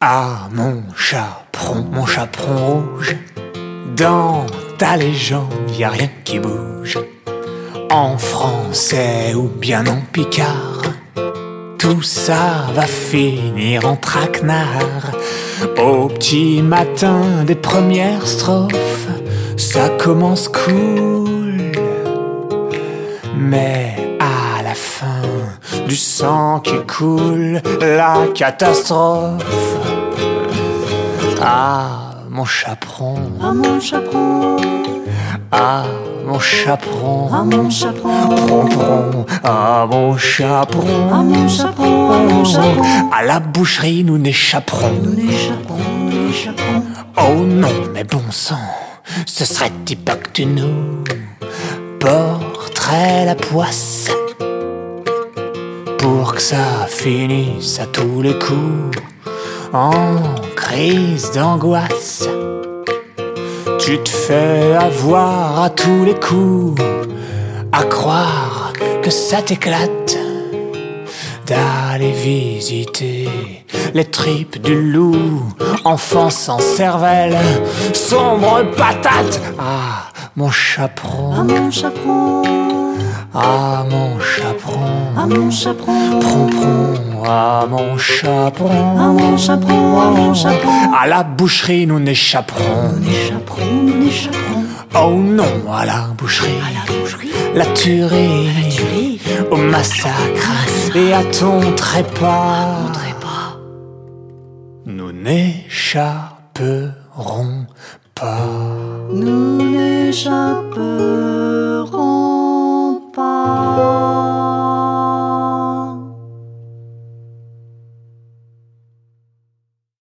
Ah, mon chaperon rouge, dans ta légende, y a rien qui bouge. En français ou bien en picard, tout ça va finir en traquenard. Au petit matin des premières strophes, ça commence cool, mais à la fin, du sang qui coule, la catastrophe. Ah, mon chaperon, ah mon chaperon, ah, mon chaperon, ah mon chaperon, pron, ah, mon chaperon, ah mon chaperon, ah mon chaperon. À la boucherie, nous n'échapperons. Nous n'échapperons. Oh non, mais bon sang, ce serait pas que tu nous porterais la poisse pour que ça finisse à tous les coups en crise d'angoisse. Tu te fais avoir à tous les coups, à croire que ça t'éclate d'aller visiter les tripes du loup, enfant sans cervelle, sombre patate. Ah, mon chaperon, Ah mon chaperon, ah, mon chaperon, ah mon chaperon, pron, ah, mon chaperon, ah mon chaperon, ah mon chaperon. À la boucherie, nous n'échapperons. Nous n'échapperons. Oh non, à la boucherie, la tuerie, au massacre et à ton trépas. Nous n'échapperons pas. Nous n'échapperons